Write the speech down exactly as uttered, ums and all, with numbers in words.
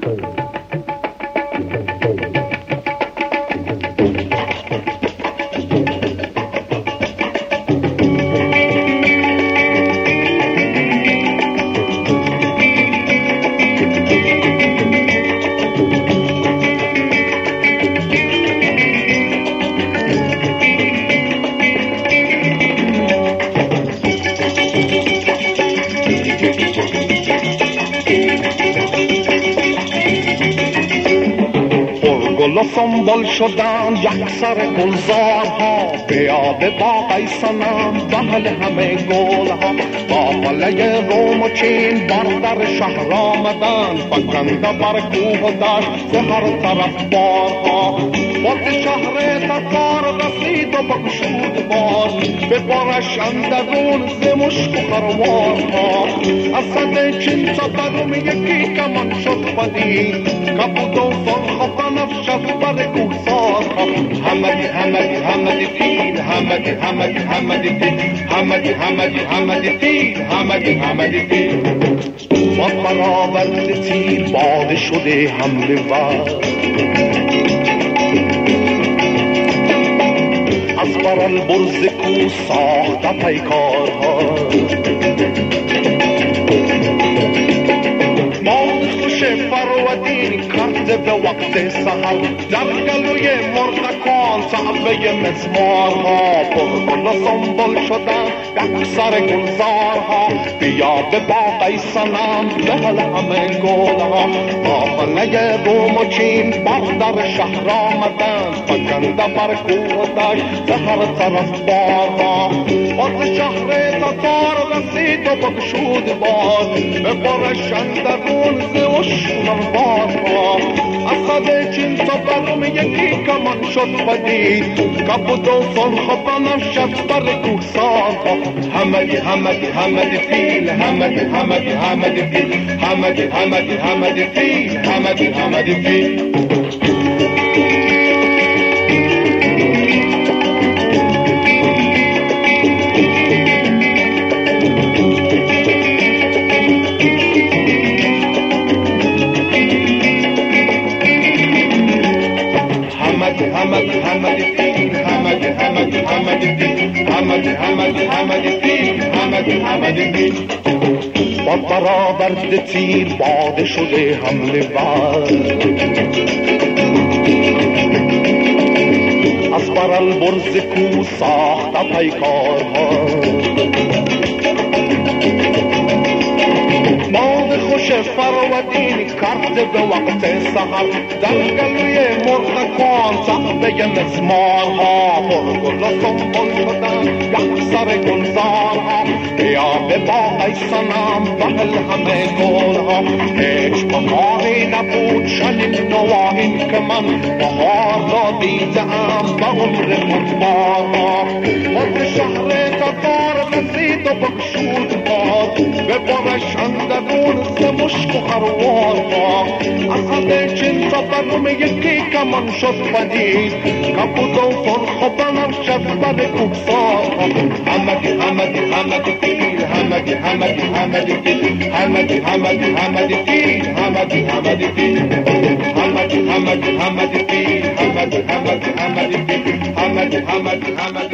گل و سنبل شدن یک سر گلزارها به یاد باغ ای صنم بغل همه گلها با قلعه روم و چین بر در شهر آمدن فکنده بر کوه و دشت ز هر طرف بارها وقت شهر تتار رسید و بگشود بار به بارش اندرون ز مشک و خروارها از صد چین تا برم یکی کمان شد پدید کبود و سرخ و بنفشد بر کوهسارها حمدی حمدی حمدی تیر حمدی حمدی حمدی تیر حمدی حمدی حمدی تیر حمدی حمدی تیر با برآورد تیر باد شده حمله ور از بر البرز کوه ساخته پیکارها فرودین کرده به وقت سحر در گلوی مرغکان صعبه مزمارها پر گل و سنبل شدن یک سر گلزارها بیا به باغ ای صنم بغل همه گلها با قلعه روم و چین بر در شهر آمدن فکنده بر کوه و دشت ز هر طرف بارها وقت شهر تتار رسید و بگشود بار به بارش اندرون ز شونم بارها از خد چین تا برم یکی کمان شد پدید کبود و سرخ و بنفشد بر کوهسارها حمدی حمدی حمدی فیل حمدی حمدی حمدی فیل حمدی حمدی حمدی فیل حمدی حمدی فیل حمدی حمدی تیر حمدی حمدی حمدی تیر حمدی حمدی حمدی تیر حمدی حمدی تیر با برآورد تیر باد شده حمله ور از بر البرز کوه ساخته پیکارها باد خوش فرودین کرده به وقت سحر در گلوی مرغکان صعبه مزمارها پر گل و سنبل شدن یک سر گلزارها بیا به باغ ای صنم بغل همه گلها هیچ بهاری نبود چنین نواحین که من بهار را دیده‌ام به عمر خود بارها وقت شهر تتار رسید و بگشود بار به بارش اندرون ز مشک و خروارها از خد چین تا برم یکی کمان شد پدید کبود و سرخ و بنفشد بر کوهسارها حمدی حمدی حمدی تیر حمدی حمدی حمدی تیر حمدی حمدی حمدی تیر حمدی حمدی تیر حمدی حمدی حمدی تیر حمدی حمدی حمدی تیر حمدی حمدی حمدی